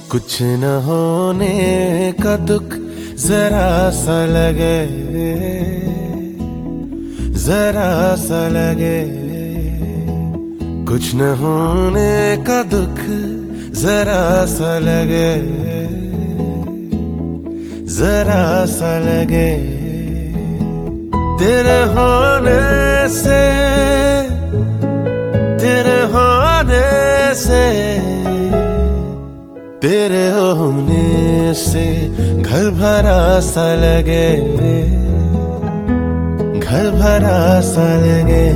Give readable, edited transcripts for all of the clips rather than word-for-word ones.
कुछ न होने का दुख जरा सा लगे, जरा सा लगे। कुछ न होने का दुख जरा सा लगे, जरा सा लगे। तेरे होने से, तेरे होने से, तेरे होने से घर भरा सा लगे, घर भरा सा लगे।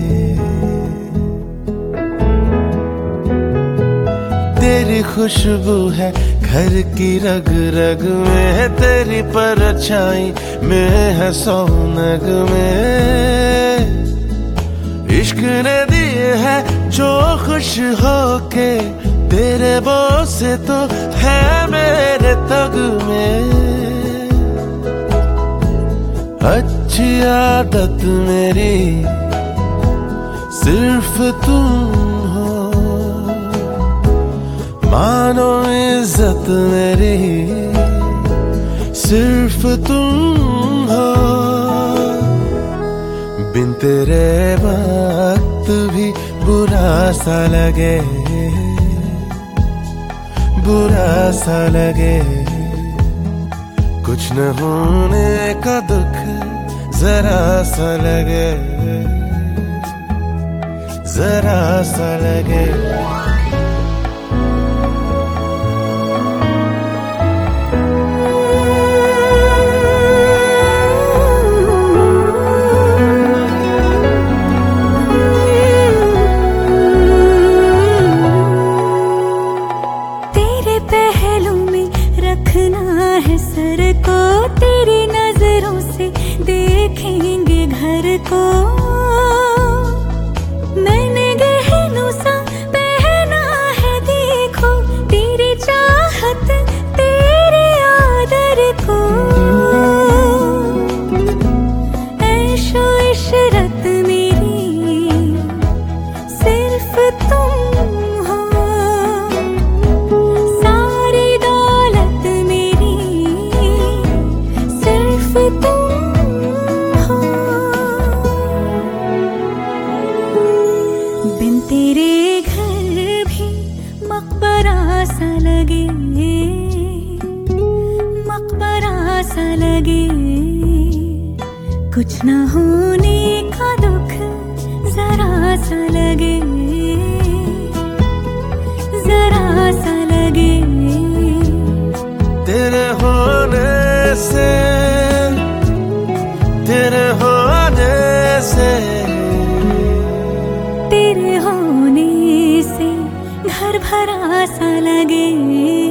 तेरी खुशबू है घर की रग रग में, तेरी परछाई में है सौनग में। इश्क ने दिए है जो खुश होके, तेरे बोल से तो है मेरे तग में। अच्छी आदत मेरी सिर्फ तुम हो, मानो इज्जत मेरी सिर्फ तुम हो। बिन तेरे वक्त भी बुरा सा लगे, बुरा सा लगे। कुछ न होने का दुख जरा सा लगे, जरा सा लगे। रखना है सर को, तेरी नजरों से देखेंगे घर को। मैंने गहनों सा पहना है देखो, तेरी चाहत तेरे आदर को। ऐशो इशरत मेरी सिर्फ तुम हो, बिन तेरे घर भी मकबरा सा लगे, मकबरा सा लगे। कुछ न होने का दुख जरा सा लगे, जरा सा लगे। तेरे होने से, तेरे होने से, तेरे होने से घर भरा सा लगे।